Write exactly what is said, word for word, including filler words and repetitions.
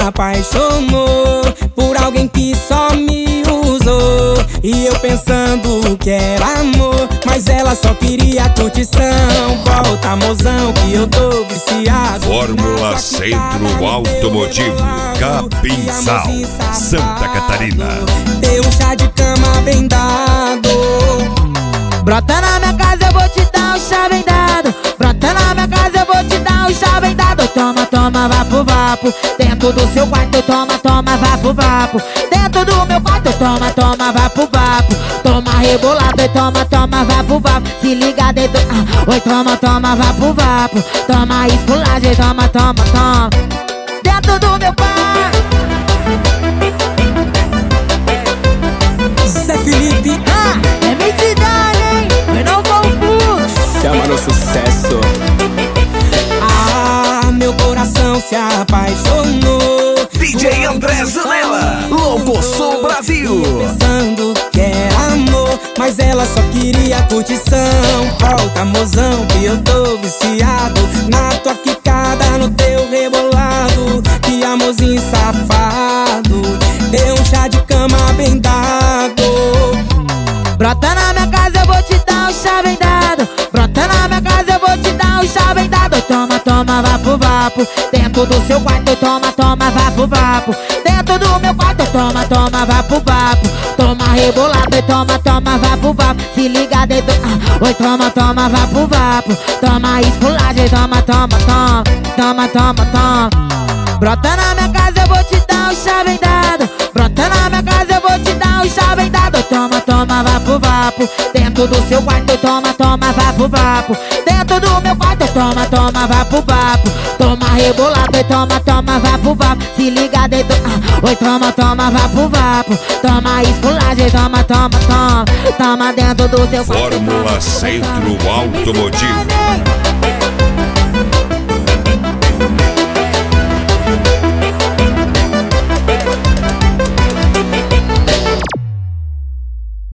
apaixonou por alguém que só me usou. E eu pensando que era amor, mas ela só queria curtição. Volta, mozão, que eu tô viciado. Fórmula Centro Automotivo, Capinzal, Santa Catarina. Deu um chá de cama bem dado. Brota na minha casa, eu vou te dar um chá bem dado. Brota na minha casa, eu vou te dar um chá bem dado. Toma, toma, vapo, vapo. Dentro do seu quarto, toma, toma, vapo, vapo. Dentro do meu quarto, toma, toma, vapo, vapo. Toma rebolado e toma, toma, vapo, vapo. Se liga dentro, ah, oi, toma, toma, vapo, vapo. Toma esculagem, toma, toma, toma. Dentro do meu quarto. Zé Felipe, ah, é minha cidade, hein? Eu não vou fluxo. chama no sucesso. Ah, meu coração se apaixonou. D J André Zanella, Louco Sul Brasil. Pensando que era amor, mas ela só queria curtição. Volta, mozão, que eu tô viciado na tua quicada, no teu rebolado. Que amorzinho safado, deu um chá de cama bem dado. Brota na minha casa, eu vou te dar um chá bem dado. Brota na minha casa, eu vou te dar um chá bem dado. Toma, toma, vapo, vapo. Dentro do seu quarto, toma, toma, vapo, vapo. Dentro do meu quarto, toma, toma, vapo, vapo. Toma rebolado e toma, toma, vapo, vapo. Se liga dentro, ah, oi, toma, toma, vapo, vapo. Toma esculagem, toma, toma, toma. Toma, toma, toma. Brota na minha casa, eu vou te dar um chá bem dado. Brota na minha casa, eu vou te dar um chá bem dado. Toma, toma, vapo, vapo. Dentro do seu quarto, toma, toma, vapo, vapo. Dentro do meu quarto, toma, toma, vapo, vapo. Toma rebolado e toma, toma, vapo, vapo. Se liga dentro, ah, oi, toma, toma, vapo, vapo. Toma esculagem, toma, toma, toma. Toma dentro do seu quarto. Fórmula Centro Automotivo.